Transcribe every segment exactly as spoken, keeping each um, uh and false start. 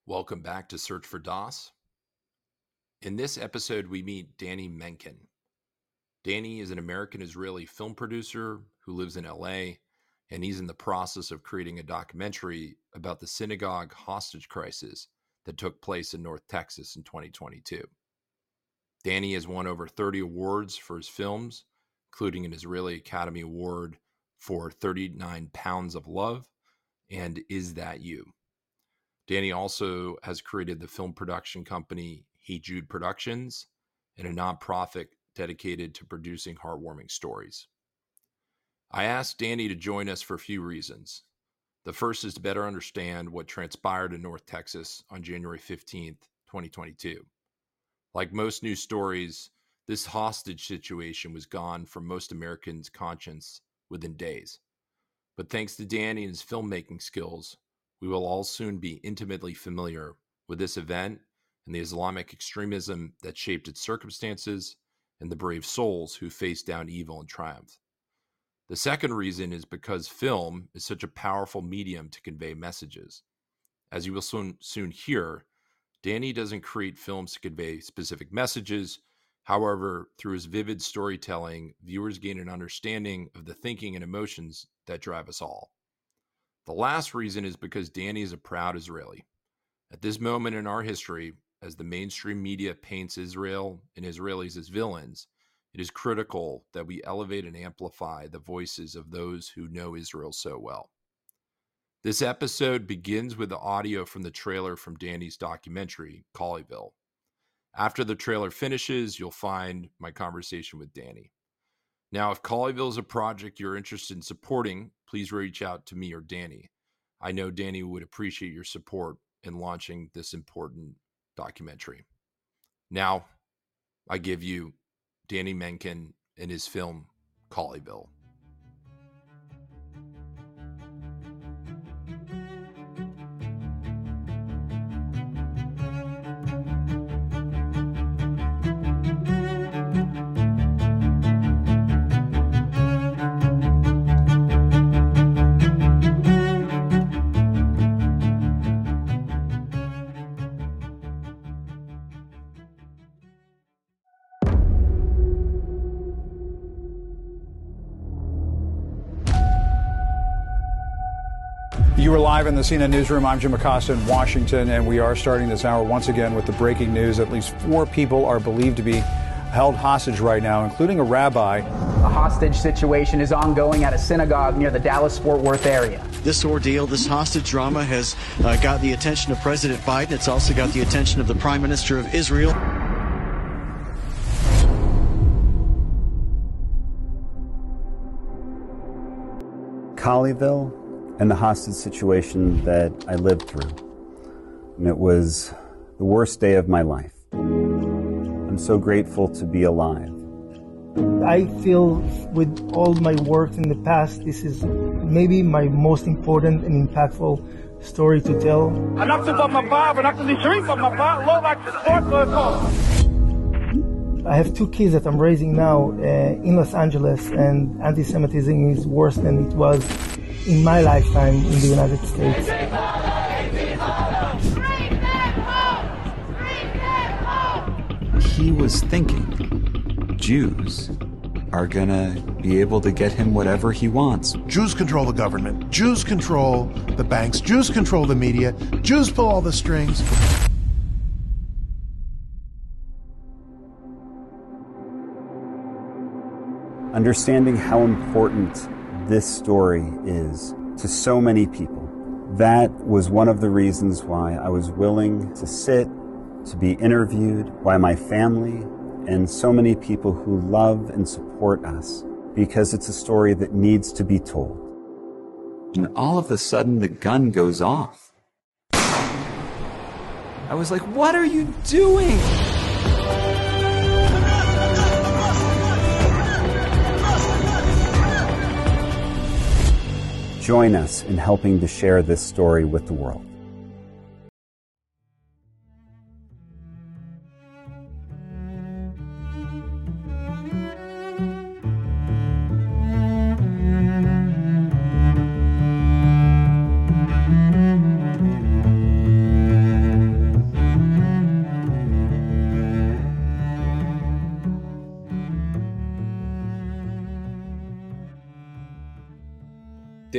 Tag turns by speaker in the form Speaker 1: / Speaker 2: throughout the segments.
Speaker 1: Welcome back to Search for DOS. In this episode, we meet Danny Menken. Danny is an American-Israeli film producer who lives in L A, and he's in the process of creating a documentary about the synagogue hostage crisis that took place in North Texas in twenty twenty-two. Danny has won over thirty awards for his films, including an Israeli Academy Award for thirty-nine pounds of Love and Is That You? Danny also has created the film production company Hey Jude Productions and a nonprofit dedicated to producing heartwarming stories. I asked Danny to join us for a few reasons. The first is to better understand what transpired in North Texas on January fifteenth, twenty twenty-two. Like most news stories, this hostage situation was gone from most Americans' conscience within days. But thanks to Danny and his filmmaking skills, we will all soon be intimately familiar with this event and the Islamic extremism that shaped its circumstances and the brave souls who faced down evil and triumphed. The second reason is because film is such a powerful medium to convey messages. As you will soon, soon hear, Danny doesn't create films to convey specific messages. However, through his vivid storytelling, viewers gain an understanding of the thinking and emotions that drive us all. The last reason is because Danny is a proud Israeli. At this moment in our history, as the mainstream media paints Israel and Israelis as villains, it is critical that we elevate and amplify the voices of those who know Israel so well. This episode begins with the audio from the trailer from Danny's documentary, Colleyville. After the trailer finishes, you'll find my conversation with Danny. Now, if Colleyville is a project you're interested in supporting, please reach out to me or Danny. I know Danny would appreciate your support in launching this important documentary. Now, I give you Danny Menken and his film, Colleyville.
Speaker 2: You are live in the C N N Newsroom. I'm Jim Acosta in Washington, and we are starting this hour once again with the breaking news. At least four people are believed to be held hostage right now, including a rabbi.
Speaker 3: A hostage situation is ongoing at a synagogue near the Dallas-Fort Worth area.
Speaker 4: This ordeal, this hostage drama has uh, got the attention of President Biden. It's also got the attention of the Prime Minister of Israel.
Speaker 5: Colleyville and the hostage situation that I lived through. And it was the worst day of my life. I'm so grateful to be alive.
Speaker 6: I feel with all my work in the past, this is maybe my most important and impactful story to tell. I have two kids that I'm raising now uh, in Los Angeles, and anti-Semitism is worse than it was in my lifetime in the United States.
Speaker 7: He was thinking Jews are gonna be able to get him whatever he wants.
Speaker 8: Jews control the government. Jews control the banks. Jews control the media. Jews pull all the strings.
Speaker 5: Understanding how important this story is to so many people. That was one of the reasons why I was willing to sit, to be interviewed, why my family and so many people who love and support us, because it's a story that needs to be told.
Speaker 7: And all of a sudden the gun goes off. I was like, what are you doing?
Speaker 5: Join us in helping to share this story with the world.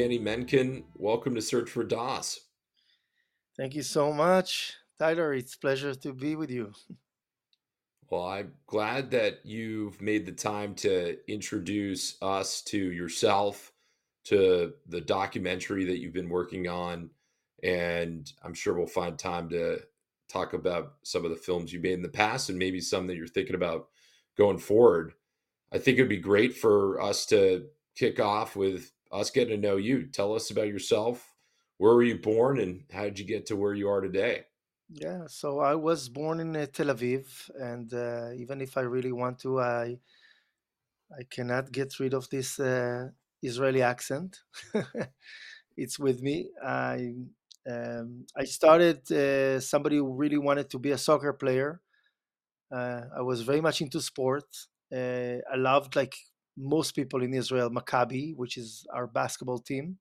Speaker 1: Danny Menken. Welcome to Search for DOS.
Speaker 6: Thank you so much, Tyler. It's a pleasure to be with you.
Speaker 1: Well, I'm glad that you've made the time to introduce us to yourself, to the documentary that you've been working on, and I'm sure we'll find time to talk about some of the films you made in the past and maybe some that you're thinking about going forward. I think it'd be great for us to kick off with us getting to know you. Tell us about yourself. Where were you born and how did you get to where you are today?
Speaker 6: Yeah, so I was born in uh, Tel Aviv, and uh, even if I really want to, I I cannot get rid of this uh, Israeli accent. It's with me. I um, I started uh, somebody who really wanted to be a soccer player. Uh, I was very much into sport. Uh, I loved, like most people in Israel, Maccabi, which is our basketball team,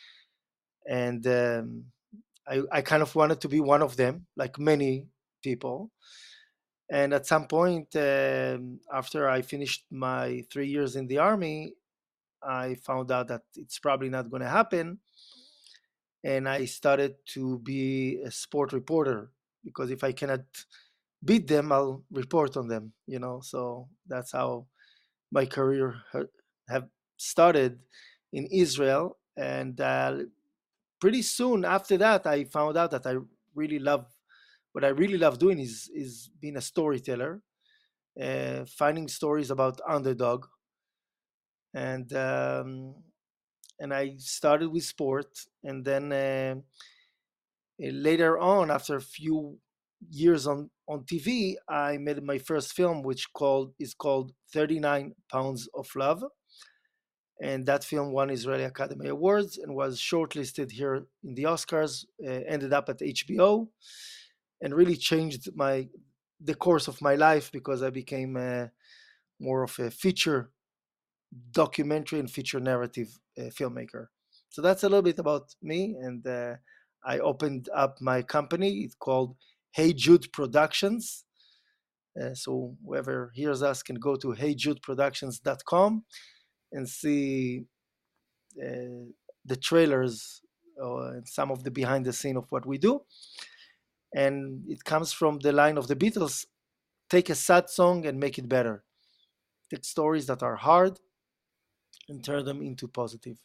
Speaker 6: and um, I, I kind of wanted to be one of them, like many people. And at some point, um, after I finished my three years in the army, I found out that it's probably not going to happen. And I started to be a sport reporter because if I cannot beat them, I'll report on them, you know. So that's how my career ha- have started in Israel. And uh, pretty soon after that, I found out that I really love what I really love doing is is being a storyteller, uh, finding stories about underdog, and um, and I started with sport, and then uh, later on, after a few years on on T V, I made my first film, which called is called thirty-nine Pounds of Love, and that film won Israeli Academy Awards and was shortlisted here in the Oscars. Uh, ended up at H B O, and really changed my the course of my life because I became uh, more of a feature documentary and feature narrative uh, filmmaker. So that's a little bit about me, and uh, I opened up my company. It's called Hey Jude Productions. Uh, so whoever hears us can go to hey jude productions dot com and see uh, the trailers uh, and some of the behind the scene of what we do. And it comes from the line of the Beatles: take a sad song and make it better. Take stories that are hard and turn them into positive.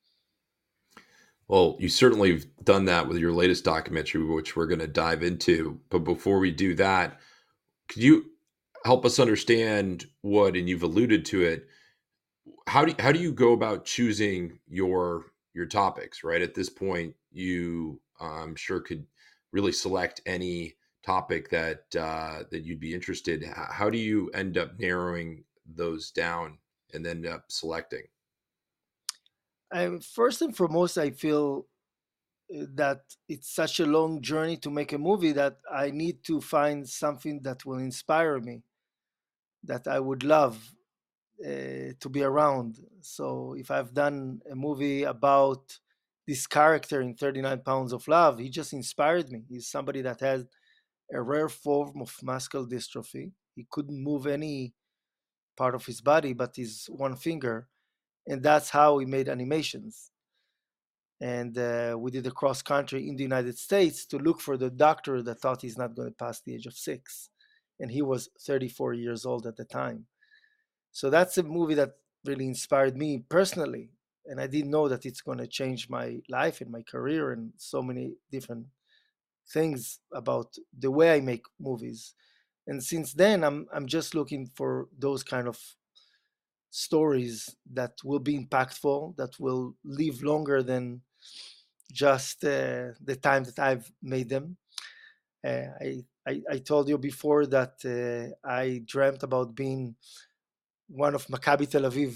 Speaker 1: Well, you certainly have done that with your latest documentary, which we're going to dive into. But before we do that, could you help us understand what, and you've alluded to it, how do how do you go about choosing your your topics? Right at this point, you I'm sure could really select any topic that uh, that you'd be interested. H- How do you end up narrowing those down and then end up selecting?
Speaker 6: Um, first and foremost, I feel uh, that it's such a long journey to make a movie that I need to find something that will inspire me, that I would love uh, to be around. So if I've done a movie about this character in thirty-nine Pounds of Love, he just inspired me. He's somebody that has a rare form of muscular dystrophy. He couldn't move any part of his body but his one finger. And that's how he made animations. And uh, we did a cross country in the United States to look for the doctor that thought he's not going to pass the age of six. And he was thirty-four years old at the time. So that's a movie that really inspired me personally. And I didn't know that it's going to change my life and my career and so many different things about the way I make movies. And since then, I'm I'm just looking for those kind of stories that will be impactful, that will live longer than just uh, the time that I've made them. Uh, I, I I told you before that uh, I dreamt about being one of Maccabi Tel Aviv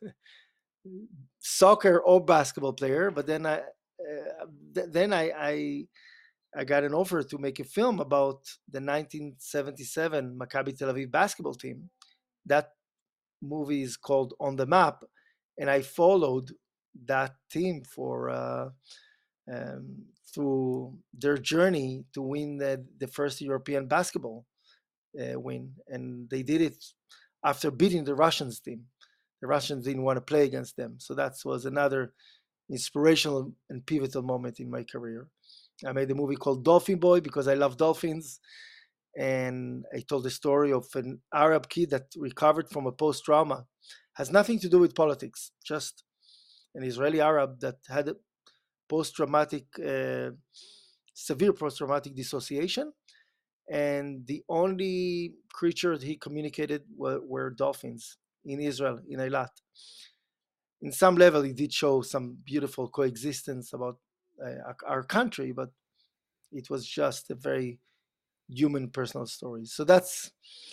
Speaker 6: soccer or basketball player, but then I uh, th- then I, I I got an offer to make a film about the nineteen seventy-seven Maccabi Tel Aviv basketball team. That movie is called On the Map, and I followed that team for uh, um, through their journey to win the, the first European basketball uh, win, and they did it after beating the Russians team. The Russians didn't want to play against them, so that was another inspirational and pivotal moment in my career. I made a movie called Dolphin Boy because I love dolphins. And I told the story of an Arab kid that recovered from a post-trauma. Has nothing to do with politics, just an Israeli Arab that had a post-traumatic, uh, severe post-traumatic dissociation. And the only creature he communicated were, were dolphins in Israel, in Eilat. In some level, it did show some beautiful coexistence about uh, our country, but it was just a very human personal story. So that's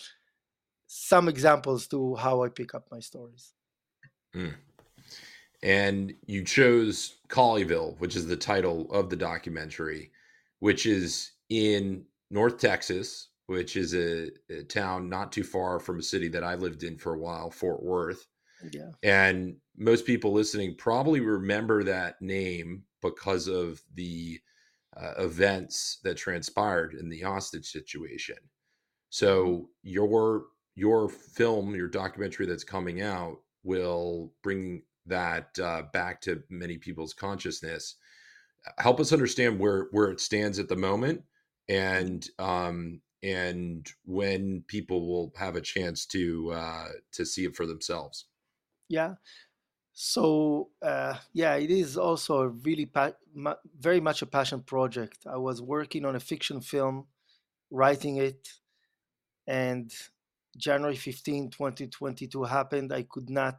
Speaker 6: some examples to how I pick up my stories.
Speaker 1: Mm. And you chose Colleyville, which is the title of the documentary, which is in North Texas, which is a, a town not too far from a city that I lived in for a while, Fort Worth.
Speaker 6: Yeah.
Speaker 1: And most people listening probably remember that name because of the uh, events that transpired in the hostage situation. So your your film, your documentary that's coming out, will bring that uh, back to many people's consciousness. Help us understand where where it stands at the moment, and um, and when people will have a chance to uh, to see it for themselves.
Speaker 6: Yeah. So uh, yeah, it is also a really pa- ma- very much a passion project. I was working on a fiction film, writing it, and January fifteenth, twenty twenty-two happened. I could not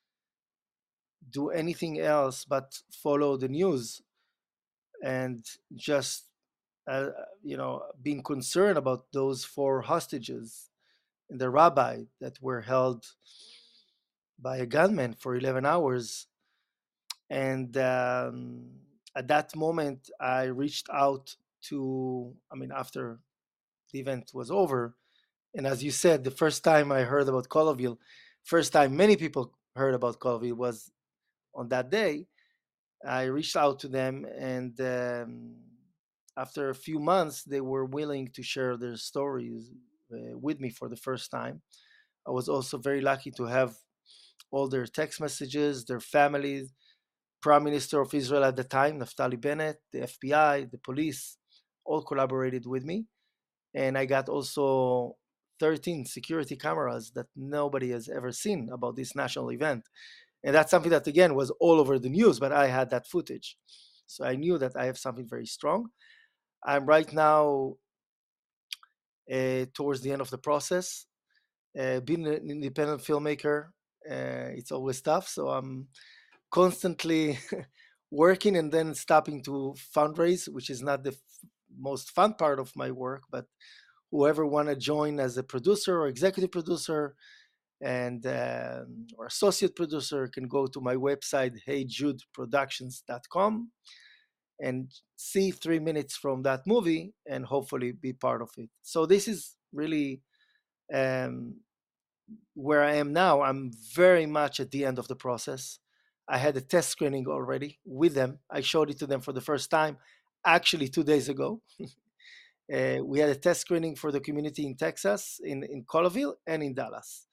Speaker 6: do anything else but follow the news and just uh, you know being concerned about those four hostages and the rabbi that were held by a gunman for eleven hours. And um, at that moment, I reached out to, I mean, after the event was over, and as you said, the first time I heard about Colleyville, first time many people heard about Colleyville was on that day. I reached out to them, and um, after a few months, they were willing to share their stories uh, with me for the first time. I was also very lucky to have all their text messages, their families, Prime Minister of Israel at the time, Naftali Bennett, the F B I, the police, all collaborated with me. And I got also thirteen security cameras that nobody has ever seen about this national event. And that's something that, again, was all over the news, but I had that footage. So I knew that I have something very strong. I'm right now uh, towards the end of the process. Uh, being an independent filmmaker, uh, it's always tough. So I'm constantly working and then stopping to fundraise, which is not the f- most fun part of my work, but whoever want to join as a producer or executive producer and um, or associate producer can go to my website, hey jude productions dot com, and see three minutes from that movie and hopefully be part of it. So this is really um, where I am now. I'm very much at the end of the process. I had a test screening already with them. I showed it to them for the first time, actually two days ago. uh, we had a test screening for the community in Texas, in, in Colleyville, and in Dallas.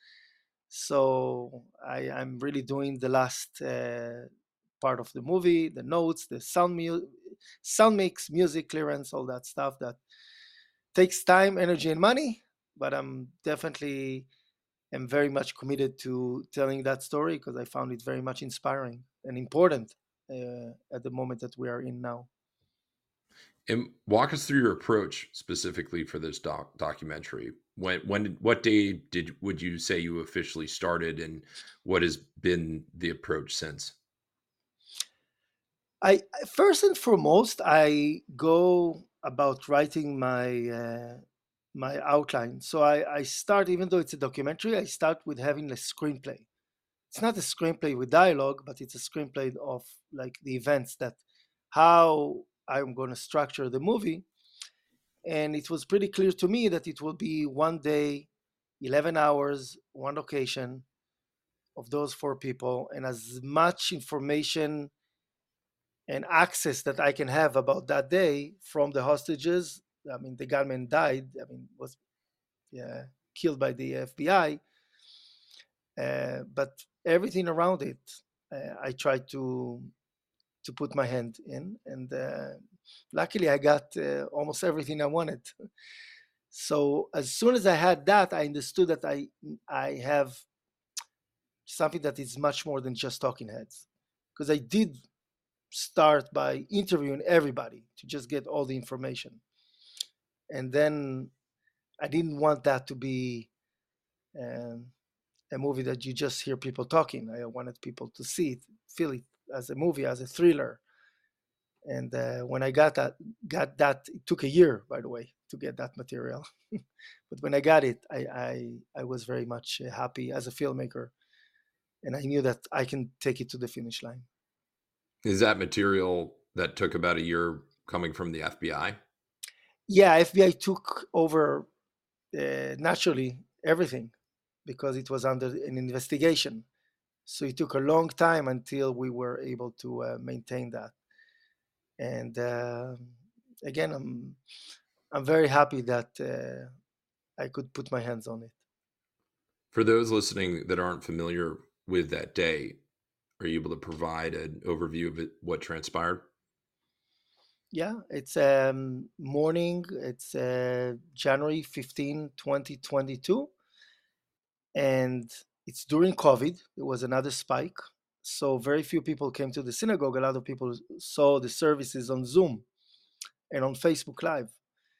Speaker 6: So I, I'm really doing the last uh, part of the movie, the notes, the sound, mu- sound mix, music clearance, all that stuff that takes time, energy, and money. But I'm definitely am very much committed to telling that story because I found it very much inspiring and important uh, at the moment that we are in now.
Speaker 1: And walk us through your approach specifically for this doc documentary. When, when, did, what day did would you say you officially started, and what has been the approach since?
Speaker 6: I first and foremost, I go about writing my uh, my outline. So I, I start, even though it's a documentary, I start with having a screenplay. It's not a screenplay with dialogue, but it's a screenplay of like the events that how I'm going to structure the movie. And it was pretty clear to me that it will be one day, eleven hours, one location of those four people, and as much information and access that I can have about that day from the hostages. I mean, the gunman died. I mean, was yeah, killed by the F B I. Uh, but everything around it, uh, I tried to to put my hand in. And uh, luckily, I got uh, almost everything I wanted. So as soon as I had that, I understood that I I have something that is much more than just talking heads, because I did start by interviewing everybody to just get all the information, and then I didn't want that to be um, a movie that you just hear people talking. I wanted people to see it, feel it as a movie, as a thriller. And uh, when I got that, got that, it took a year, by the way, to get that material. But when I got it, I, I I was very much happy as a filmmaker, and I knew that I can take it to the finish line.
Speaker 1: Is that material that took about a year coming from the F B I?
Speaker 6: Yeah, F B I took over uh, naturally everything because it was under an investigation. So it took a long time until we were able to uh, maintain that. And uh, again, I'm I'm very happy that uh, I could put my hands on it.
Speaker 1: For those listening that aren't familiar with that day, are you able to provide an overview of it, what transpired?
Speaker 6: Yeah, it's um, morning. It's uh, January fifteenth, twenty twenty-two. And it's during COVID. There was another spike. So very few people came to the synagogue. A lot of people saw the services on Zoom and on Facebook Live.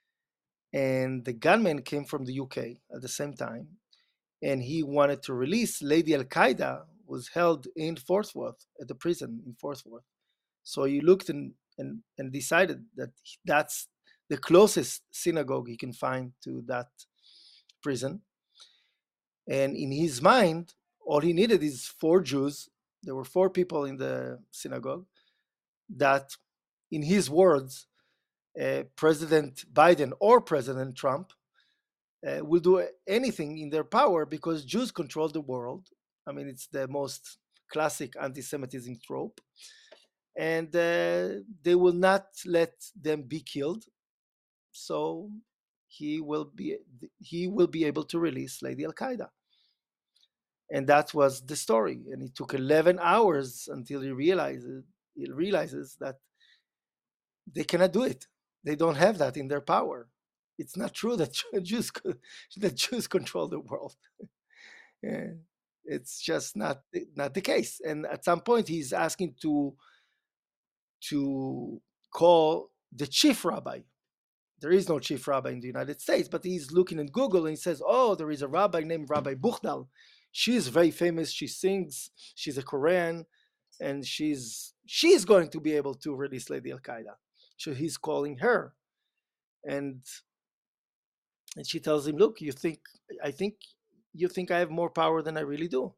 Speaker 6: And the gunman came from the U K at the same time. And he wanted to release Lady Al-Qaeda, who was held in Fort Worth, at the prison in Fort Worth. So he looked and, and, and decided that that's the closest synagogue he can find to that prison. And in his mind, all he needed is four Jews. There were four people in the synagogue that, in his words, uh, President Biden or President Trump uh, will do anything in their power because Jews control the world. I mean, it's the most classic anti-Semitism trope. And uh, they will not let them be killed. So he will be he will be able to release Lady Al-Qaeda. And that was the story. And it took eleven hours until he realizes he realizes that they cannot do it. They don't have that in their power. It's not true that Jews that Jews control the world. It's just not not the case. And at some point, he's asking to to call the chief rabbi. There is no chief rabbi in the United States, but he's looking in Google and he says, "Oh, there is a rabbi named Rabbi Buchdal. She is very famous. She sings. She's a Korean, and she's she's going to be able to release Lady Al-Qaeda." So he's calling her, and and she tells him, "Look, you think I think you think I have more power than I really do."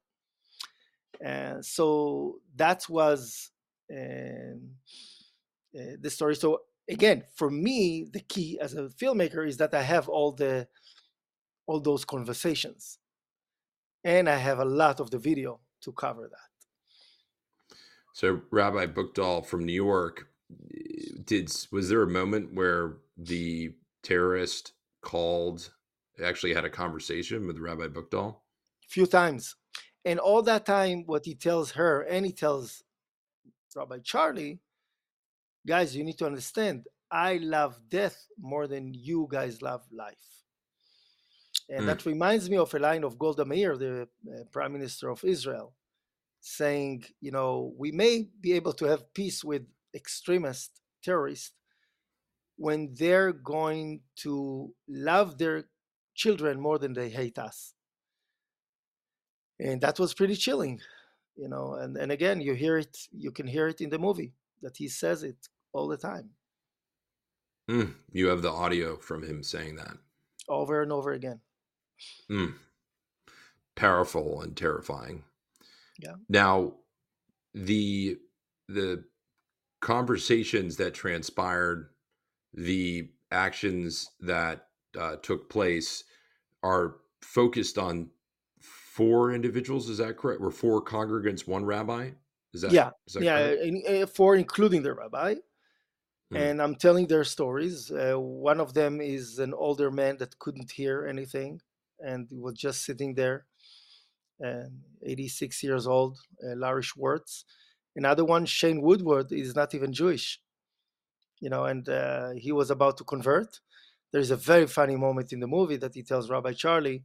Speaker 6: And so that was um, uh, the story. So again, for me, the key as a filmmaker is that I have all the all those conversations, and I have a lot of the video to cover that.
Speaker 1: So Rabbi Buchdal from New York, did was there a moment where the terrorist called, actually had a conversation with Rabbi Buchdal?
Speaker 6: A few times. And all that time, what he tells her, and he tells Rabbi Charlie, guys, you need to understand, I love death more than you guys love life. And mm. that reminds me of a line of Golda Meir, the uh, Prime Minister of Israel, saying, you know, we may be able to have peace with extremist terrorists when they're going to love their children more than they hate us. And that was pretty chilling, you know, and, and again, you hear it, you can hear it in the movie that he says it all the time.
Speaker 1: Mm, you have the audio from him saying that.
Speaker 6: Over and over again.
Speaker 1: Mm. Powerful and terrifying.
Speaker 6: Yeah.
Speaker 1: Now, the the conversations that transpired, the actions that uh, took place are focused on four individuals. Is that correct? We're four congregants, one rabbi. Is that
Speaker 6: yeah?
Speaker 1: Is that
Speaker 6: yeah, in, four including the rabbi. Hmm. And I'm telling their stories. Uh, one of them is an older man that couldn't hear anything and was just sitting there, and eighty-six years old, uh, Larry Schwartz. Another one, Shane Woodward, is not even Jewish, you know, and uh, he was about to convert. There's a very funny moment in the movie that he tells Rabbi Charlie,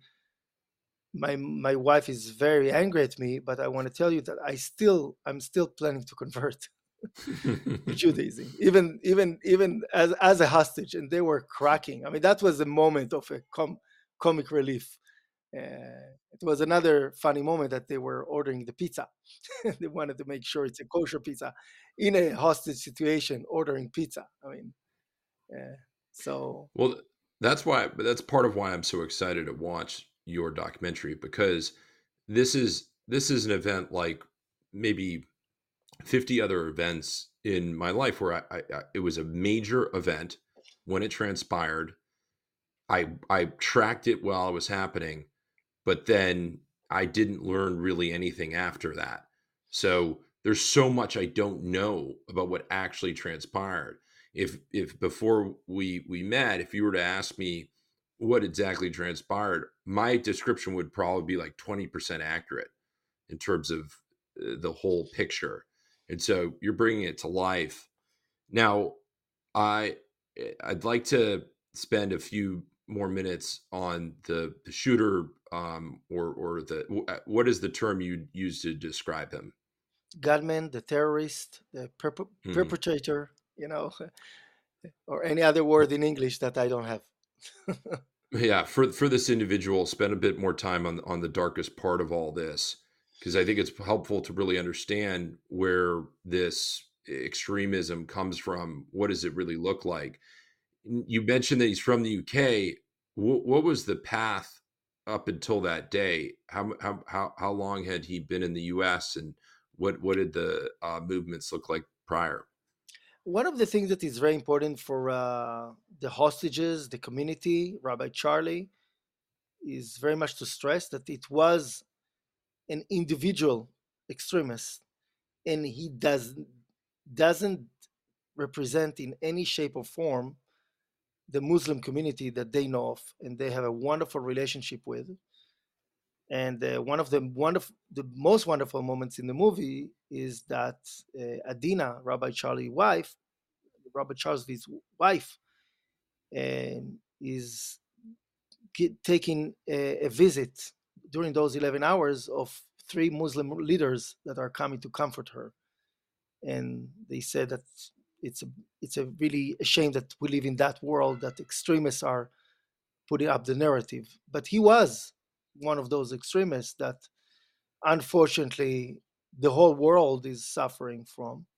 Speaker 6: my my wife is very angry at me, but I want to tell you that I still I'm still planning to convert to Judaism, even even even as as a hostage. And they were cracking. I mean, that was a moment of a com- comic relief. Uh, it was another funny moment that they were ordering the pizza. They wanted to make sure it's a kosher pizza in a hostage situation, ordering pizza. I mean, uh, so
Speaker 1: Well, that's why, but that's part of why I'm so excited to watch your documentary, because this is this is an event like maybe fifty other events in my life where I, I, I it was a major event when it transpired. I I tracked it while it was happening, but then I didn't learn really anything after that. So there's so much I don't know about what actually transpired. If if before we we met, if you were to ask me what exactly transpired, my description would probably be like twenty percent accurate in terms of uh, the whole picture. And so you're bringing it to life. Now, I I'd like to spend a few more minutes on the, the shooter, um, or or the what is the term you use to describe him?
Speaker 6: gunman, the terrorist, the perp-
Speaker 1: Mhm.
Speaker 6: perpetrator, you know, or any other word in English that I don't have.
Speaker 1: Yeah, for for this individual, spend a bit more time on on the darkest part of all this, because I think it's helpful to really understand where this extremism comes from. What does it really look like? You mentioned that he's from the U K. What, what was the path up until that day? How how how how long had he been in the U S, and what what did the uh, movements look like prior?
Speaker 6: One of the things that is very important for uh, the hostages, the community, Rabbi Charlie, is very much to stress that it was an individual extremist, and he does doesn't represent in any shape or form the Muslim community that they know of and they have a wonderful relationship with. And uh, one of the wonderful, the most wonderful moments in the movie is that uh, Adina, Rabbi Charlie's wife, Robert Charles's wife, uh, is get, taking a, a visit during those eleven hours of three Muslim leaders that are coming to comfort her. And they said that it's a, it's a really a shame that we live in that world that extremists are putting up the narrative. But he was one of those extremists that unfortunately the whole world is suffering from.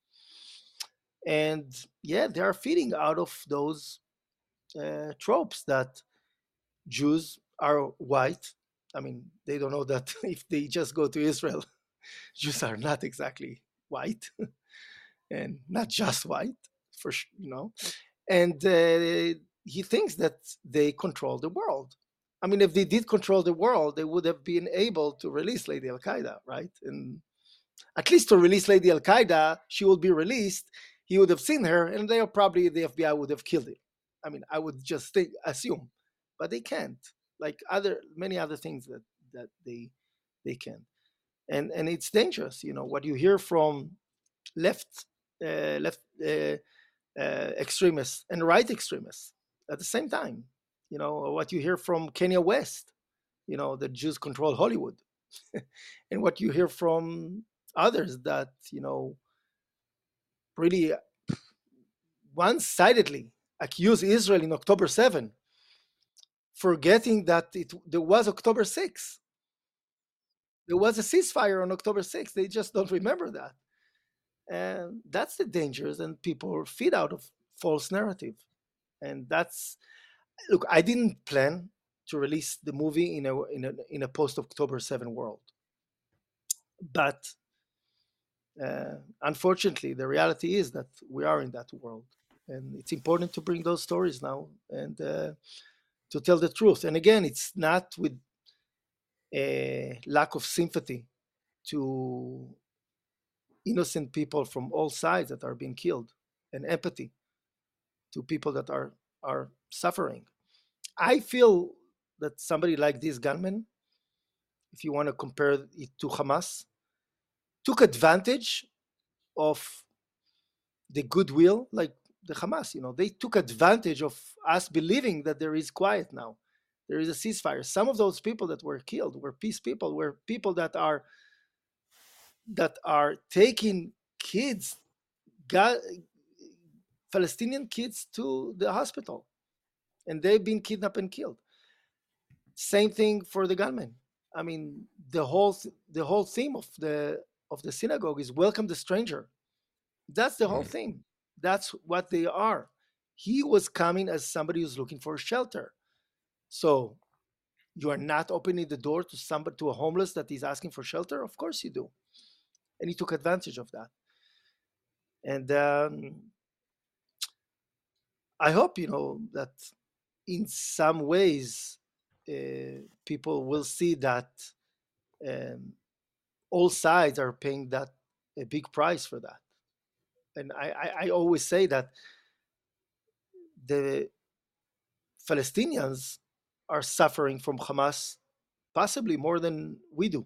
Speaker 6: And yeah, they are feeding out of those uh, tropes that Jews are white. I mean, they don't know that if they just go to Israel, Jews are not exactly white and not just white, for sure, you know. And uh, he thinks that they control the world. I mean, if they did control the world, they would have been able to release Lady Al Qaeda, right? And at least to release Lady Al Qaeda, she will be released. He would have seen her, and they are probably the F B I would have killed him. I mean, I would just think, assume, but they can't. Like other many other things that that they they can, and and it's dangerous. You know what you hear from left uh, left uh, uh, extremists and right extremists at the same time. You know what you hear from Kanye West. You know that Jews control Hollywood, and what you hear from others that you know really one-sidedly accuse Israel in October seventh, forgetting that it there was October sixth. There was a ceasefire on October sixth. They just don't remember that. And that's the dangers, and people feed out of false narrative. And that's look, I didn't plan to release the movie in a in a in a post October seventh world. But uh, unfortunately, the reality is that we are in that world. And it's important to bring those stories now and uh, to tell the truth. And again, it's not with a lack of sympathy to innocent people from all sides that are being killed, and empathy to people that are are suffering. I feel that somebody like this gunman, if you want to compare it to Hamas, took advantage of the goodwill, like the Hamas. You know, they took advantage of us believing that there is quiet now. There is a ceasefire. Some of those people that were killed were peace people, were people that are that are taking kids, God, Palestinian kids to the hospital, and they've been kidnapped and killed. Same thing for the gunmen. I mean, the whole the whole theme of the of the synagogue is welcome the stranger. That's the whole theme. That's what they are. He was coming as somebody who's looking for shelter. So you are not opening the door to somebody, to a homeless that is asking for shelter? Of course you do. And he took advantage of that. And um, I hope, you know, that in some ways uh, people will see that um, all sides are paying that a big price for that. And I, I, I always say that the Palestinians are suffering from Hamas possibly more than we do.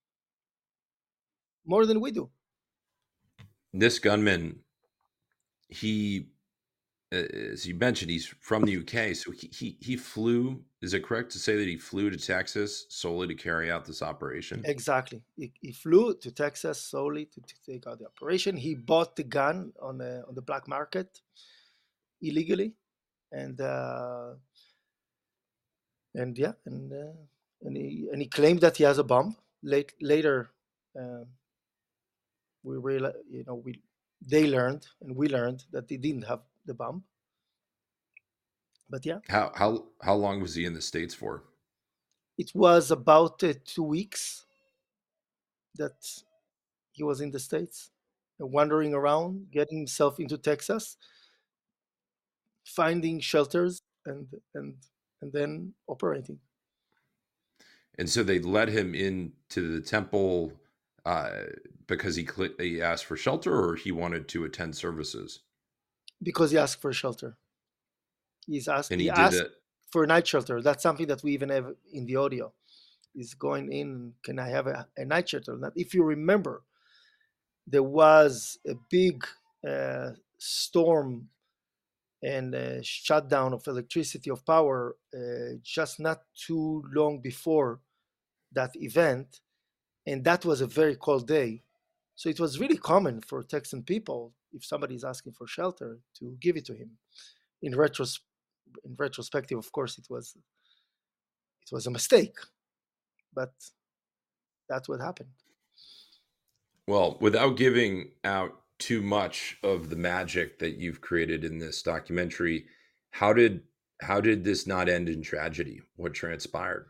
Speaker 6: More than we do.
Speaker 1: This gunman, he, as you mentioned, he's from the U K. So he, he, he flew, is it correct to say that he flew to Texas solely to carry out this operation?
Speaker 6: Exactly. He, he flew to Texas solely to, to take out the operation. He bought the gun on the, on the black market illegally. And uh, and yeah, and uh, and he and he claimed that he has a bomb. Late later, uh, we realized, you know, we they learned and we learned that they didn't have the bomb. But yeah,
Speaker 1: How how how long was he in the States for?
Speaker 6: it was about uh, two weeks that he was in the States, uh, wandering around, getting himself into Texas, finding shelters, and and and then operating.
Speaker 1: And so they let him into the temple uh, because he cl- he asked for shelter, or he wanted to attend services.
Speaker 6: Because he asked for shelter. He's asked.
Speaker 1: And
Speaker 6: He,
Speaker 1: he
Speaker 6: he
Speaker 1: did
Speaker 6: asked
Speaker 1: that.
Speaker 6: for a night shelter. That's something that we even have in the audio. He's going in. Can I have a, a night shelter? Now, if you remember, there was a big uh, storm and a shutdown of electricity, of power, uh, just not too long before that event, and that was a very cold day. So it was really common for Texan people, if somebody is asking for shelter, to give it to him. In retros, in retrospective, of course, it was it was a mistake, but that's what happened.
Speaker 1: Well, without giving out too much of the magic that you've created in this documentary, how did how did this not end in tragedy? What transpired?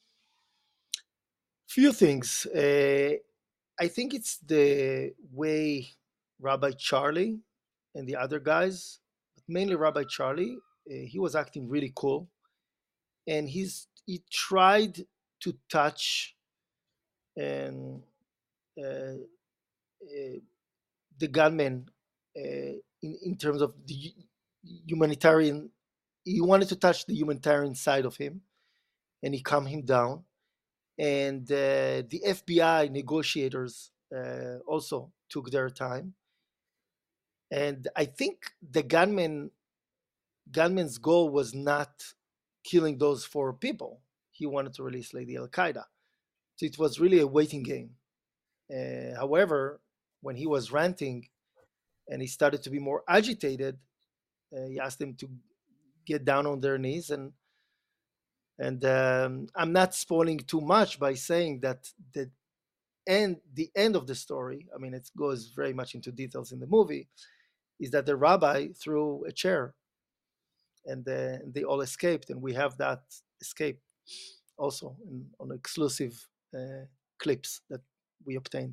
Speaker 6: Few things. Uh, I think it's the way Rabbi Charlie and the other guys, but mainly Rabbi Charlie, uh, he was acting really cool, and he's he tried to touch and uh, uh, the gunmen uh, in in terms of the humanitarian. He wanted to touch the humanitarian side of him, and he calmed him down. And uh, the F B I negotiators uh, also took their time. And I think the gunman gunman's goal was not killing those four people. He wanted to release Lady Al Qaeda. So it was really a waiting game. Uh, however, when he was ranting and he started to be more agitated, uh, he asked them to get down on their knees. And and um, I'm not spoiling too much by saying that the end, the end of the story, I mean, it goes very much into details in the movie, is that the rabbi threw a chair, and uh, they all escaped, and we have that escape also in, on exclusive uh, clips that we obtained.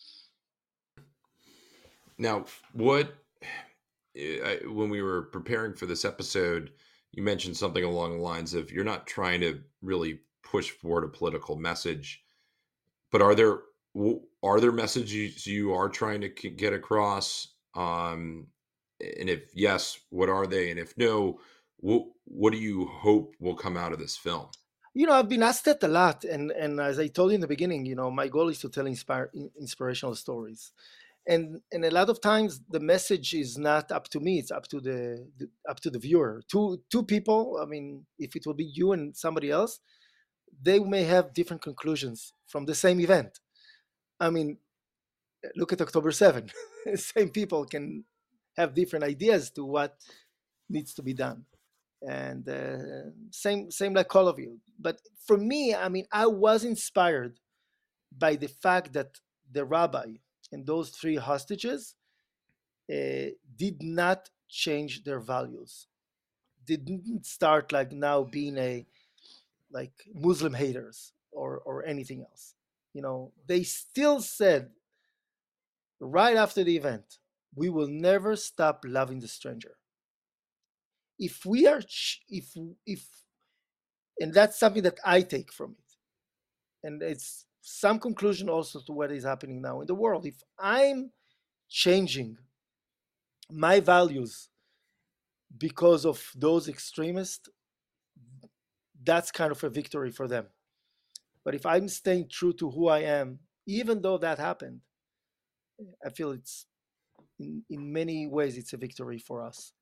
Speaker 1: Now, what I, when we were preparing for this episode, you mentioned something along the lines of you're not trying to really push forward a political message, but are there are there messages you are trying to get across? Um, and if yes, what are they? And if no, what what do you hope will come out of this film?
Speaker 6: You know, I've been asked that a lot, and and as I told you in the beginning, you know, my goal is to tell inspire, inspirational stories, and and a lot of times the message is not up to me; it's up to the, the up to the viewer. Two two people. I mean, if it will be you and somebody else, they may have different conclusions from the same event. I mean, look at October seventh. Same people can have different ideas to what needs to be done, and uh, same same like all of you. But for me, I mean, I was inspired by the fact that the rabbi and those three hostages uh, did not change their values. They didn't start like now being a like Muslim haters or or anything else. You know, they still said right after the event, we will never stop loving the stranger. If we are, if if, and that's something that I take from it, and it's some conclusion also to what is happening now in the world. If I'm changing my values because of those extremists, that's kind of a victory for them. But if I'm staying true to who I am, even though that happened, I feel it's in, in many ways it's a victory for us.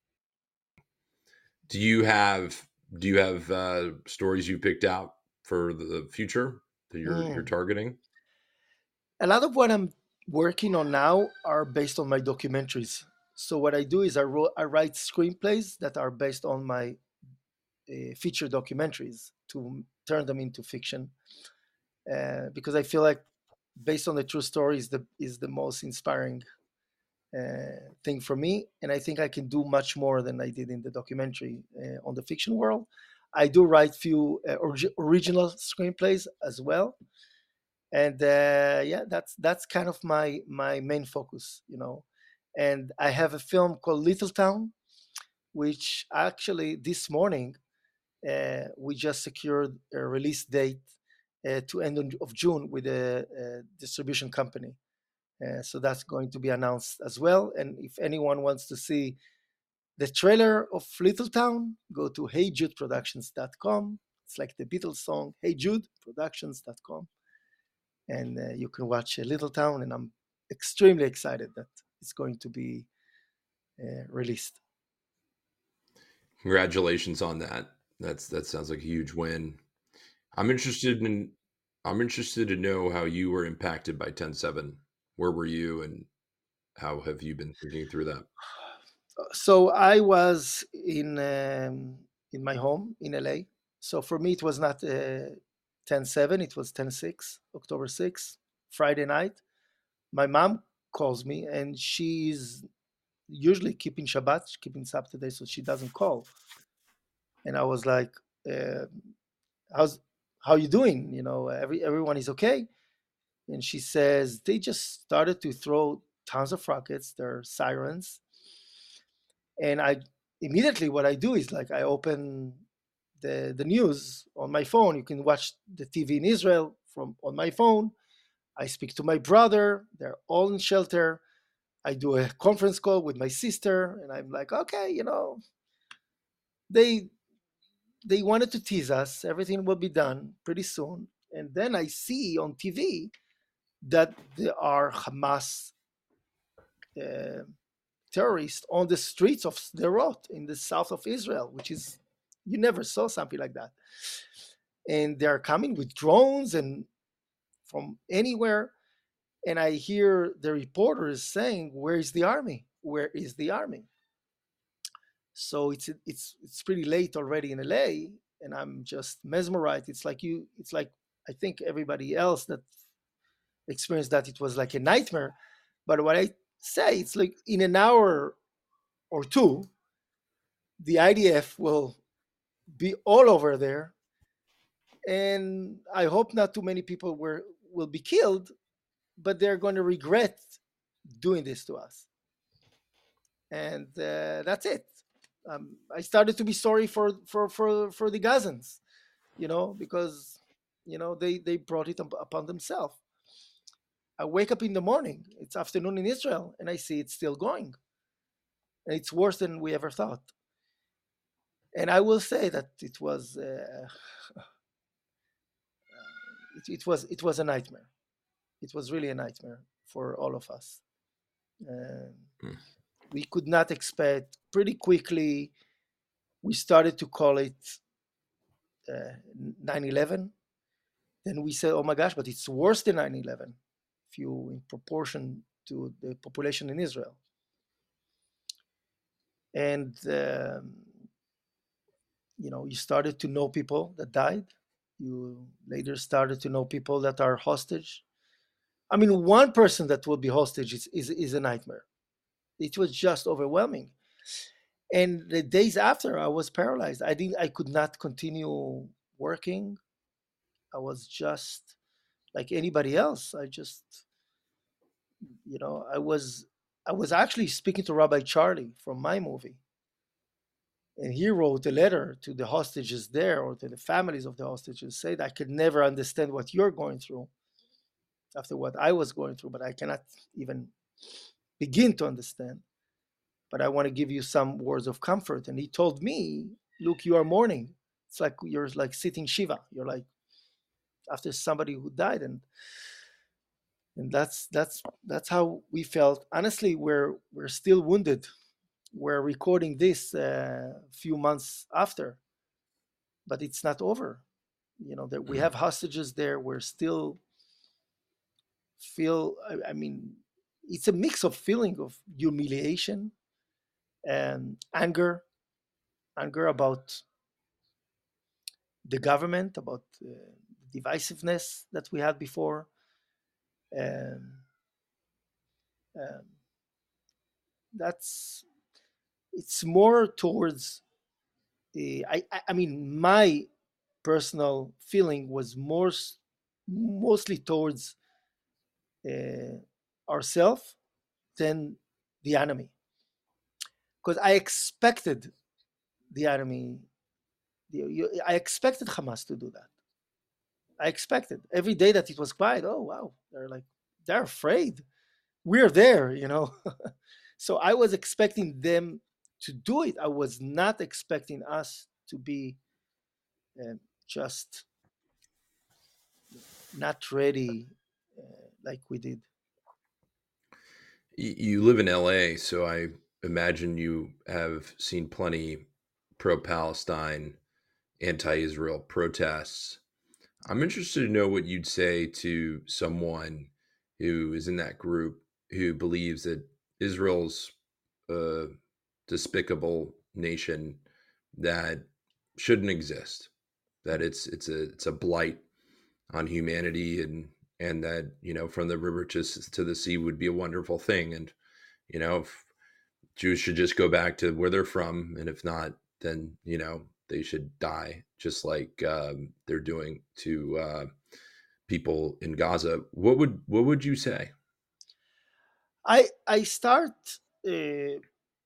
Speaker 1: Do you have do you have uh, stories you picked out for the future that you're mm. you're targeting?
Speaker 6: A lot of what I'm working on now are based on my documentaries. So what I do is I, ro- I write screenplays that are based on my uh, feature documentaries to turn them into fiction, uh, because I feel like based on the true story is the is the most inspiring uh, thing for me, and I think I can do much more than I did in the documentary uh, on the fiction world. I do write few uh, orig- original screenplays as well, and uh, yeah, that's that's kind of my my main focus, you know. And I have a film called Little Town, which actually this morning uh, we just secured a release date uh, to end of June with a, a distribution company. Uh, so that's going to be announced as well. And if anyone wants to see the trailer of Little Town, go to hey jude productions dot com. It's like the Beatles song, hey jude productions dot com. And uh, you can watch Little Town, and I'm extremely excited that it's going to be uh, released.
Speaker 1: Congratulations on that. That's that sounds like a huge win. I'm interested in I'm interested to know how you were impacted by ten seven. Where were you, and how have you been thinking through that?
Speaker 6: So I was in um, in my home in L A. So for me, it was not uh, ten seven. It was ten six, October sixth, Friday night. My mom calls me, and she's usually keeping Shabbat, keeping Sabbath today, so she doesn't call. And I was like, uh, "How's how you doing? You know, every everyone is okay." And she says they just started to throw tons of rockets. They're sirens. And I immediately what I do is like I open the the news on my phone. You can watch the T V in Israel from on my phone. I speak to my brother. They're all in shelter. I do a conference call with my sister, and I'm like, okay, you know, they they wanted to tease us. Everything will be done pretty soon. And then I see on T V that there are Hamas uh, terrorists on the streets of Sderot in the south of Israel, which is, you never saw something like that. And they're coming with drones and from anywhere. And I hear the reporters saying, where is the army? Where is the army? So it's it's it's pretty late already in L A, and I'm just mesmerized. It's like you, it's like I think everybody else that experienced that, it was like a nightmare. But what I say, it's like in an hour or two, the I D F will be all over there, and I hope not too many people were will be killed, but they're going to regret doing this to us. And uh, that's it. Um, I started to be sorry for for for for the Gazans, you know, because you know they they brought it upon themselves. I wake up in the morning, it's afternoon in Israel, and I see it's still going, and it's worse than we ever thought. And I will say that it was uh, it, it was it was a nightmare. It was really a nightmare for all of us. Uh,
Speaker 1: Hmm.
Speaker 6: we could not expect. Pretty quickly, we started to call it uh, nine eleven. Then we said, oh my gosh, but it's worse than nine eleven if you in proportion to the population in Israel. And um, you know, you started to know people that died. You later started to know people that are hostage. I mean, one person that will be hostage is, is, is a nightmare. It was just overwhelming. And the days after, I was paralyzed. I didn't. I could not continue working. I was just like anybody else. I just, you know, I was. I was actually speaking to Rabbi Charlie from my movie, and he wrote a letter to the hostages there or to the families of the hostages, said, "I could never understand what you're going through after what I was going through, but I cannot even begin to understand. But I want to give you some words of comfort." And he told me, "Look, you are mourning. It's like you're like sitting Shiva. You're like after somebody who died." And and that's that's that's how we felt. Honestly, we're we're still wounded. We're recording this a uh, few months after, but it's not over. You know that we have hostages there. We're still feel. I, I mean, it's a mix of feeling of humiliation and anger, anger about the government, about uh, divisiveness that we had before. Um, um, that's it's more towards. Uh, I, I I mean, my personal feeling was more mostly towards uh, ourselves than the enemy, because I expected the enemy. The, you, I expected Hamas to do that. I expected every day that it was quiet. Oh wow, they're like they're afraid. We're there, you know. So I was expecting them to do it. I was not expecting us to be uh, just not ready uh, like we did.
Speaker 1: You live in L A, so I imagine you have seen plenty pro-Palestine, anti-Israel protests. I'm interested to know what you'd say to someone who is in that group who believes that Israel's a despicable nation that shouldn't exist, that it's it's a it's a blight on humanity, and and that, you know, from the river to to the sea would be a wonderful thing, and you know, if Jews should just go back to where they're from, and if not, then you know they should die, just like um, they're doing to uh, people in Gaza. What would what would you say?
Speaker 6: I I start uh,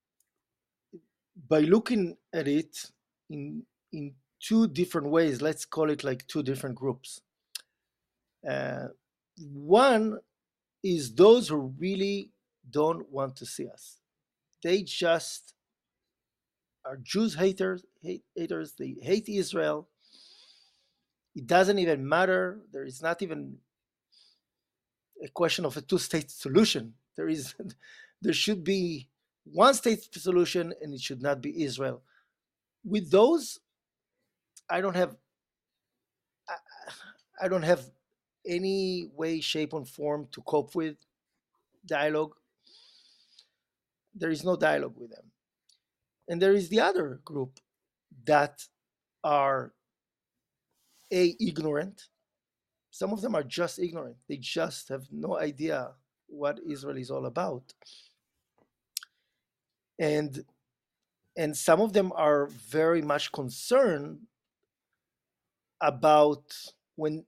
Speaker 6: by looking at it in in two different ways. Let's call it like two different groups. Uh, one is those who really don't want to see us. They just are Jews haters, hate, haters. They hate Israel. It doesn't even matter. There is not even a question of a two-state solution. There is, there should be one state solution, and it should not be Israel. With those, I don't have, I, I don't have any way, shape, or form to cope with dialogue. There is no dialogue with them. And there is the other group that are a ignorant. Some of them are just ignorant. They just have no idea what Israel is all about. And and some of them are very much concerned about when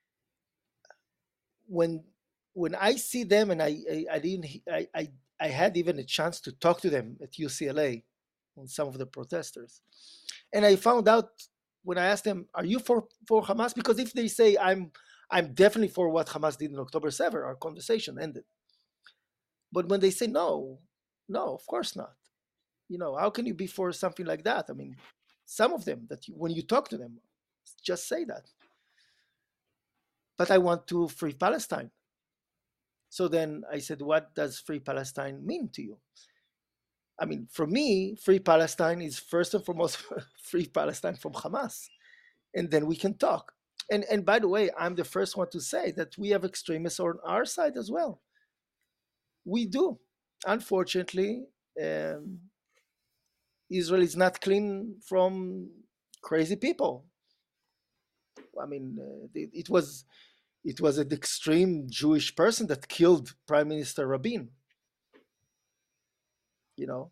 Speaker 6: when when I see them, and I I, I didn't I, I I had even a chance to talk to them at U C L A on some of the protesters, and I found out when I asked them, "Are you for for Hamas?" Because if they say I'm I'm definitely for what Hamas did on October seventh, our conversation ended. But when they say no, no, of course not. You know, how can you be for something like that? I mean, some of them that you, when you talk to them, just say that. But I want to free Palestine. So then I said, what does free Palestine mean to you? I mean, for me, free Palestine is first and foremost free Palestine from Hamas. And then we can talk. And, and by the way, I'm the first one to say that we have extremists on our side as well. We do. Unfortunately, um, Israel is not clean from crazy people. I mean, uh, it, it was it was an extreme Jewish person that killed Prime Minister Rabin. You know,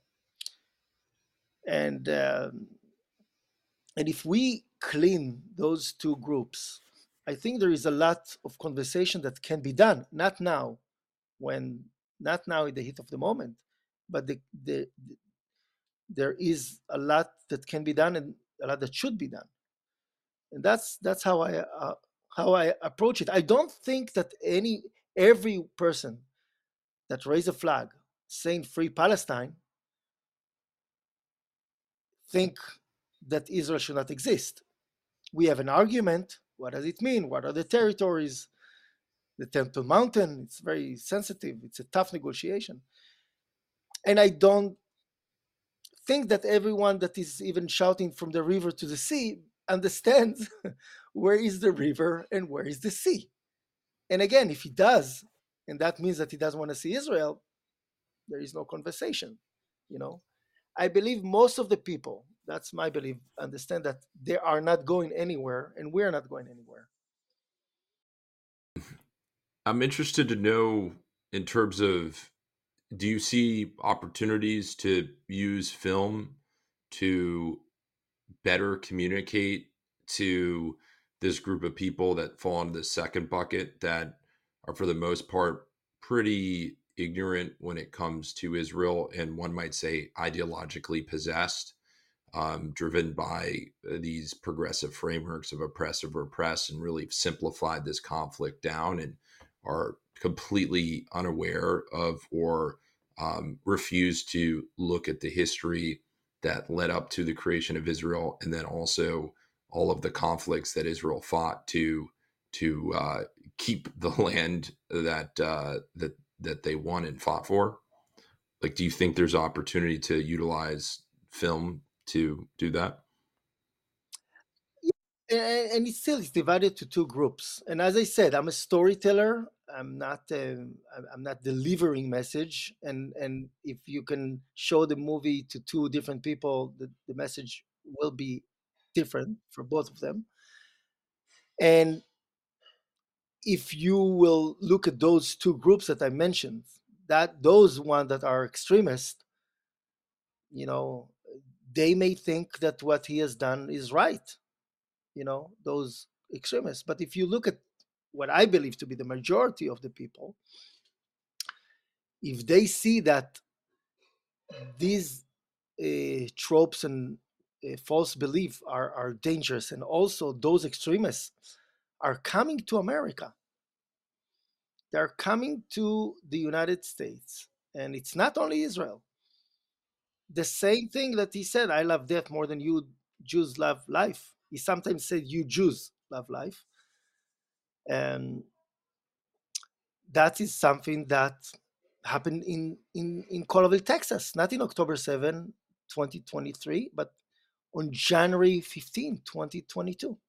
Speaker 6: and um, and if we clean those two groups, I think there is a lot of conversation that can be done. Not now, when not now in the heat of the moment, but the, the, the there is a lot that can be done and a lot that should be done. And that's that's how I uh, how I approach it. I don't think that any every person that raise a flag saying free Palestine think that Israel should not exist. We have an argument. What does it mean? What are the territories? The Temple Mountain, it's very sensitive. It's a tough negotiation. And I don't think that everyone that is even shouting from the river to the sea understands where is the river and where is the sea. And again, if he does, and that means that he doesn't want to see Israel, there is no conversation. You know, I believe most of the people, that's my belief, understand that they are not going anywhere and we're not going anywhere.
Speaker 1: I'm interested to know, in terms of, do you see opportunities to use film to better communicate to this group of people that fall into the second bucket, that are for the most part pretty ignorant when it comes to Israel, and one might say ideologically possessed, um, driven by these progressive frameworks of oppressive repress, and really simplified this conflict down and are completely unaware of or um, refuse to look at the history that led up to the creation of Israel, and then also all of the conflicts that Israel fought to to uh, keep the land that uh, that that they won and fought for. Like, do you think there's opportunity to utilize film to do that?
Speaker 6: And, and it still is divided to two groups. And as I said, I'm a storyteller. I'm not. Um, I'm not delivering message. And and if you can show the movie to two different people, the, the message will be different for both of them. And if you will look at those two groups that I mentioned, that those ones that are extremists, you know, they may think that what he has done is right. You know, those extremists. But if you look at what I believe to be the majority of the people, if they see that these uh, tropes and uh, false belief are, are dangerous, and also those extremists are coming to America, they're coming to the United States, and it's not only Israel. The same thing that he said, I love death more than you Jews love life. He sometimes said, you Jews love life. And that is something that happened in, in, in Colville, Texas, not in October seventh, twenty twenty-three, but on January fifteenth, twenty twenty-two.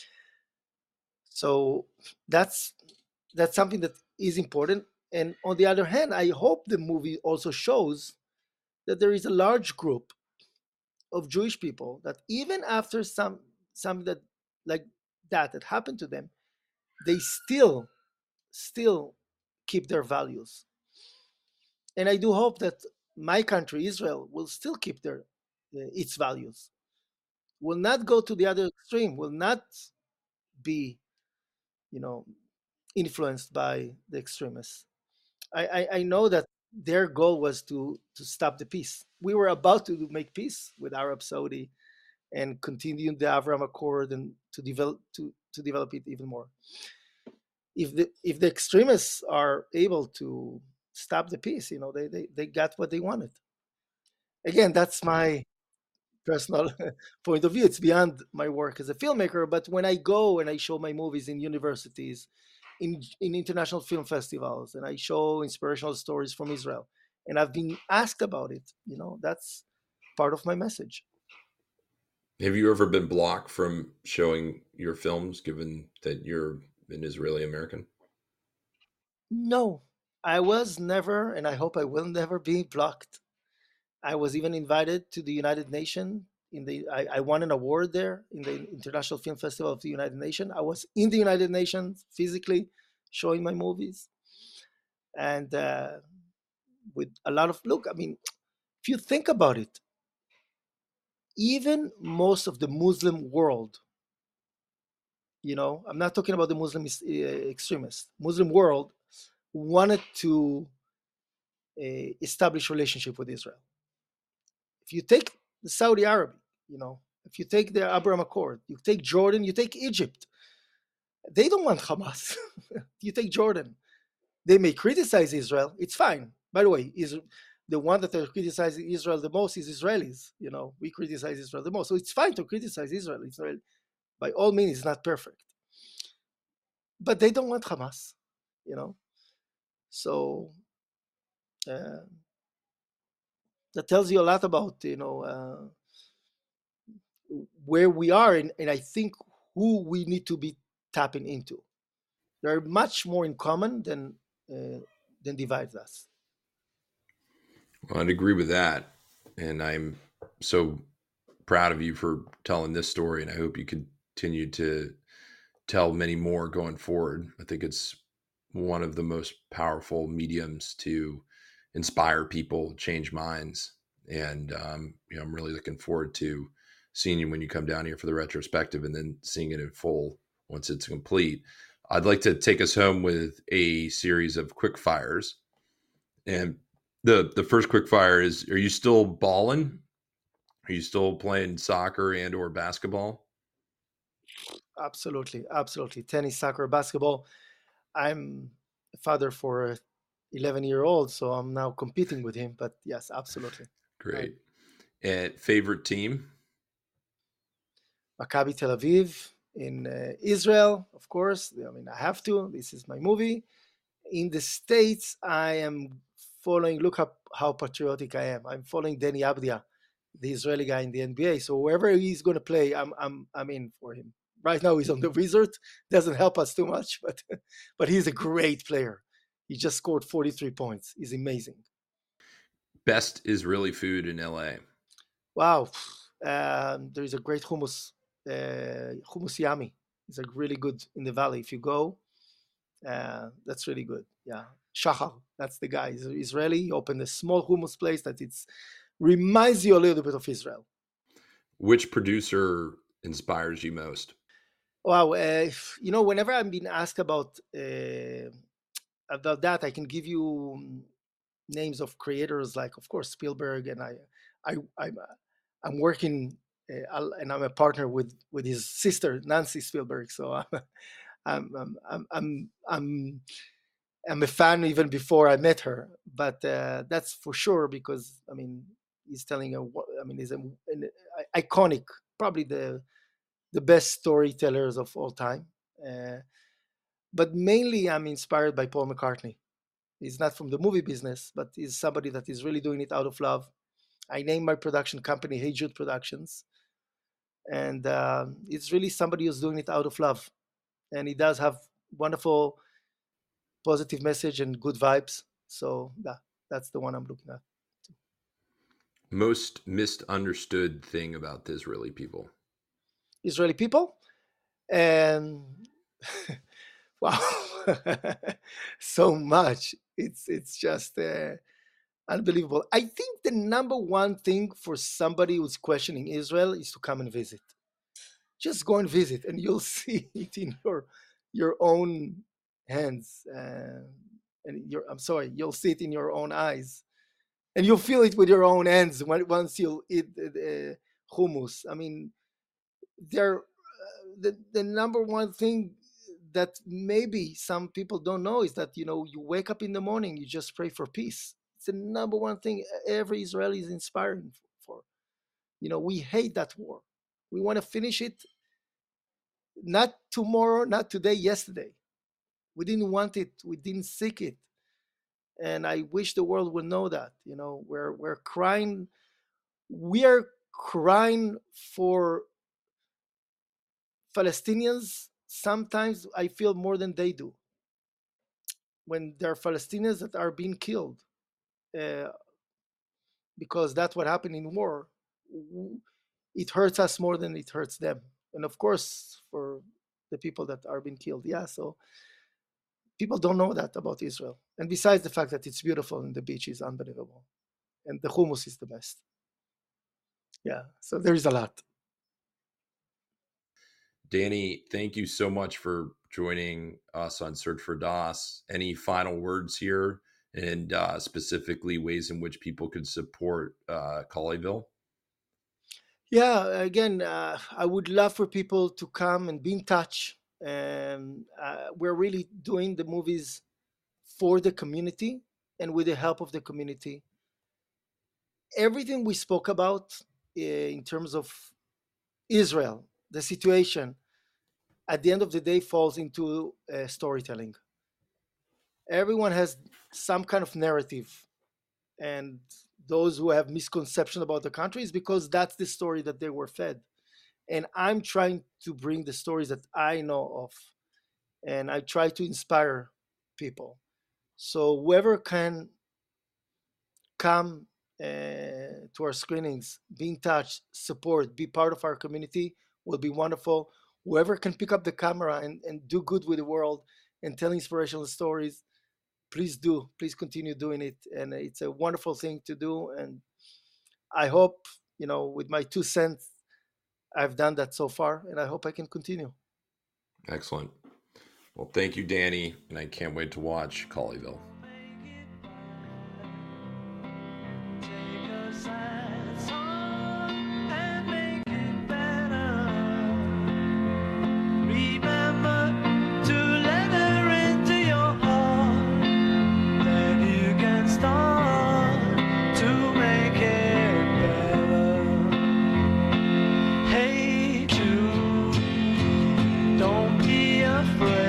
Speaker 6: So that's that's something that is important. And on the other hand, I hope the movie also shows that there is a large group of Jewish people that even after some some that like that that happened to them, they still still keep their values. And I do hope that my country, Israel, will still keep their uh, its values, will not go to the other extreme, will not be, you know, influenced by the extremists. I, I, I know that their goal was to to stop the peace. We were about to make peace with Arab Saudi and continue the Abraham Accord and to develop to, to develop it even more. If the if the extremists are able to stop the peace, you know, they they, they got what they wanted. Again, that's my personal point of view. It's beyond my work as a filmmaker, but when I go and I show my movies in universities in in international film festivals, and I show inspirational stories from Israel, and I've been asked about it. You know, that's part of my message.
Speaker 1: Have you ever been blocked from showing your films, given that you're an Israeli American?
Speaker 6: No, I was never, and I hope I will never be blocked. I was even invited to the United Nations. In the, I, I won an award there in the International Film Festival of the United Nations. I was in the United Nations physically showing my movies, and uh, with a lot of look. I mean, if you think about it, even most of the Muslim world, you know, I'm not talking about the Muslim uh, extremists, Muslim world wanted to uh, establish relationship with Israel. If you take the Saudi Arabia, you know, if you take the Abraham Accord, you take Jordan, you take Egypt, they don't want Hamas. You take Jordan, they may criticize Israel. It's fine. By the way, is the one that are criticizing Israel the most is Israelis. You know, we criticize Israel the most, so it's fine to criticize Israel. Israel, by all means, is not perfect, but they don't want Hamas. You know, so uh, that tells you a lot about you know uh, where we are, and, and I think who we need to be tapping into. There are much more in common than uh, than divides us.
Speaker 1: Well, I'd agree with that, and I'm so proud of you for telling this story, and I hope you continue to tell many more going forward. I think it's one of the most powerful mediums to inspire people, change minds, and um, you know, I'm really looking forward to seeing you when you come down here for the retrospective, and then seeing it in full once it's complete. I'd like to take us home with a series of quick fires, and the the first quick fire is: are you still balling? Are you still playing soccer and or basketball?
Speaker 6: Absolutely, absolutely. Tennis, soccer, basketball. I'm a father for a eleven year old, so I'm now competing with him. But yes, absolutely.
Speaker 1: Great. And favorite team?
Speaker 6: Maccabi Tel Aviv in uh, Israel, of course. I mean, I have to. This is my movie. In the States, I am following. Look up how patriotic I am. I'm following Danny Abdia, the Israeli guy in the N B A. So wherever he's going to play, I'm I'm I'm in for him. Right now, he's on the Wizards. Doesn't help us too much, but but he's a great player. He just scored forty-three points. He's amazing.
Speaker 1: Best Israeli food in L A?
Speaker 6: Wow, um, there is a great hummus, uh, hummus yami. It's like really good in the valley. If you go, uh, that's really good. Yeah, Shahar, that's the guy. He's Israeli. He opened a small hummus place that it's reminds you a little bit of Israel.
Speaker 1: Which producer inspires you most?
Speaker 6: Wow, uh, you know, whenever I'm being asked about uh, about that, I can give you names of creators like, of course, Spielberg, and I, I, I'm, I'm working, uh, and I'm a partner with with his sister Nancy Spielberg. So I'm, I'm, I'm, I'm, I'm, I'm, I'm a fan even before I met her. But uh, that's for sure because I mean, he's telling a, I mean, he's a, an iconic, probably the the best storytellers of all time. Uh, but mainly, I'm inspired by Paul McCartney. He's not from the movie business, but he's somebody that is really doing it out of love. I named my production company Hey Jude Productions, and uh, it's really somebody who's doing it out of love, and he does have wonderful, positive message and good vibes. So yeah, that's the one I'm looking at.
Speaker 1: Most misunderstood thing about the Israeli people?
Speaker 6: Israeli people, and wow, so much. It's it's just. Uh, Unbelievable. I think the number one thing for somebody who's questioning Israel is to come and visit. Just go and visit, and you'll see it in your your own hands. Uh, and your, I'm sorry, you'll see it in your own eyes, and you'll feel it with your own hands when, once you'll eat the uh, hummus. I mean, they're uh, the the number one thing that maybe some people don't know is that you know you wake up in the morning, you just pray for peace. It's the number one thing every Israeli is inspiring for. You know, we hate that war. We want to finish it not tomorrow, not today, yesterday. We didn't want it. We didn't seek it. And I wish the world would know that. You know, we're we're crying. We are crying for Palestinians. Sometimes I feel more than they do. When there are Palestinians that are being killed, uh, because that's what happened in war. It hurts us more than it hurts them. And of course, for the people that are being killed, yeah. So people don't know that about Israel. And besides the fact that it's beautiful and the beach is unbelievable, and the hummus is the best. Yeah. So there is a lot.
Speaker 1: Danny, thank you so much for joining us on Search for Das. Any final words here, and uh, specifically ways in which people could support uh, Colleyville?
Speaker 6: Yeah, again, uh, I would love for people to come and be in touch. And uh, we're really doing the movies for the community and with the help of the community. Everything we spoke about uh, in terms of Israel, the situation, at the end of the day falls into uh, storytelling. Everyone has some kind of narrative, and those who have misconception about the country is because that's the story that they were fed. And I'm trying to bring the stories that I know of, and I try to inspire people. So whoever can come uh, to our screenings, be in touch, support, be part of our community will be wonderful. Whoever can pick up the camera and, and do good with the world and tell inspirational stories, please do. Please continue doing it. And it's a wonderful thing to do. And I hope, you know, with my two cents, I've done that so far, and I hope I can continue.
Speaker 1: Excellent. Well, thank you, Danny, and I can't wait to watch Colleyville.
Speaker 9: Don't be afraid.